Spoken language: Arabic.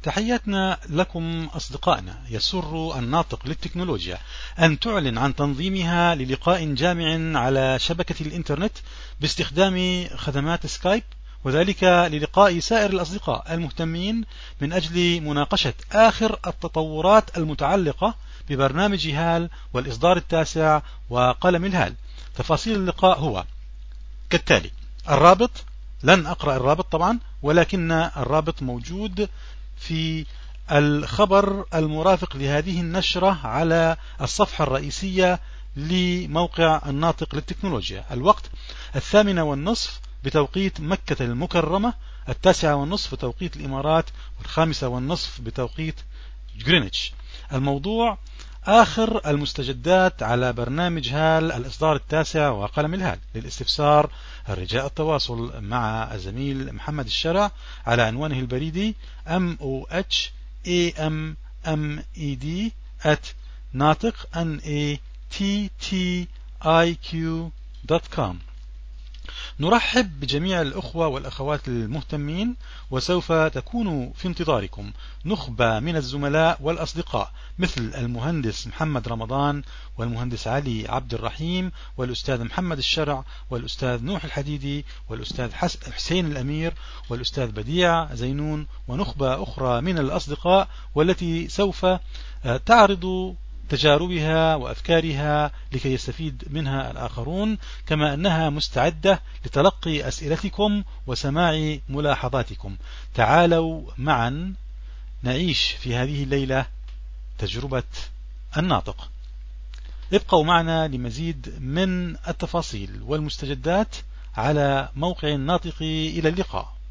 تحياتنا لكم أصدقائنا. يسر الناطق للتكنولوجيا أن تعلن عن تنظيمها للقاء جامع على شبكة الإنترنت باستخدام خدمات سكايب، وذلك للقاء سائر الأصدقاء المهتمين من أجل مناقشة آخر التطورات المتعلقة ببرنامج هال والإصدار التاسع وقلم الهال. تفاصيل اللقاء هو كالتالي: الرابط، لن أقرأ الرابط طبعا، ولكن الرابط موجود في الخبر المرافق لهذه النشرة على الصفحة الرئيسية لموقع الناطق للتكنولوجيا. الوقت 8:30 بتوقيت مكة المكرمة، 9:30 بتوقيت الإمارات، 5:30 بتوقيت جرينتش. الموضوع: آخر المستجدات على برنامج هال الإصدار التاسع وقلم الهال. للاستفسار الرجاء التواصل مع الزميل محمد الشرع على عنوانه البريدي mohammed@naatiq.com. نرحب بجميع الأخوة والأخوات المهتمين، وسوف تكون في انتظاركم نخبة من الزملاء والأصدقاء مثل المهندس محمد رمضان والمهندس علي عبد الرحيم والأستاذ محمد الشرع والأستاذ نوح الحديدي والأستاذ حسين الأمير والأستاذ بديع زينون، ونخبة أخرى من الأصدقاء والتي سوف تعرض تجاربها وأفكارها لكي يستفيد منها الآخرون، كما أنها مستعدة لتلقي أسئلتكم وسماع ملاحظاتكم. تعالوا معا نعيش في هذه الليلة تجربة الناطق. ابقوا معنا لمزيد من التفاصيل والمستجدات على موقع الناطق. إلى اللقاء.